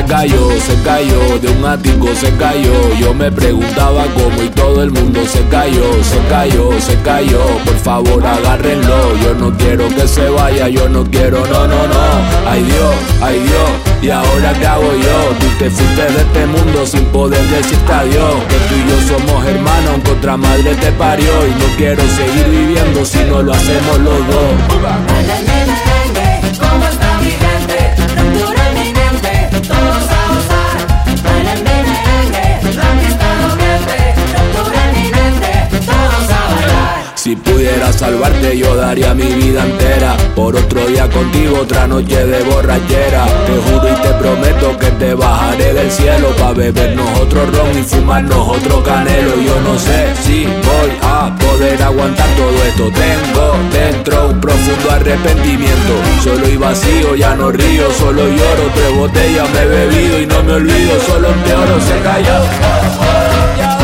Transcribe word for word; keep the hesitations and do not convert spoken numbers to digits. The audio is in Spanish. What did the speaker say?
se cayó, se cayó, de un ático se cayó. Yo me preguntaba cómo y todo el mundo se cayó, se cayó, se cayó. Por favor agárrenlo, yo no quiero que se vaya, yo no quiero, no, no, no. Ay Dios, ay Dios, ¿y ahora qué hago yo? Tú te fuiste de este mundo sin poder decirte adiós. Que tú y yo somos hermanos, aunque otra madre te parió. Y no quiero seguir viviendo si no lo hacemos los dos. ¿Cómo está mi gente? Ruptura inminente, todos a gozar. Bailen mi merengue, la pista no miente. Ruptura inminente, todos a bailar. Si pudiera salvarte yo daría mi vida entera por otro día contigo, otra noche de borrachera. Te juro y te prometo que te bajaré del cielo pa' bebernos otro ron y fumarnos otro canelo. Yo no sé si voy a poder aguantar todo esto. Tengo dentro un profundo arrepentimiento. Solo y vacío, ya no río, solo lloro. Tres botellas me he bebido y no me olvido, solo empeoro, se cayó.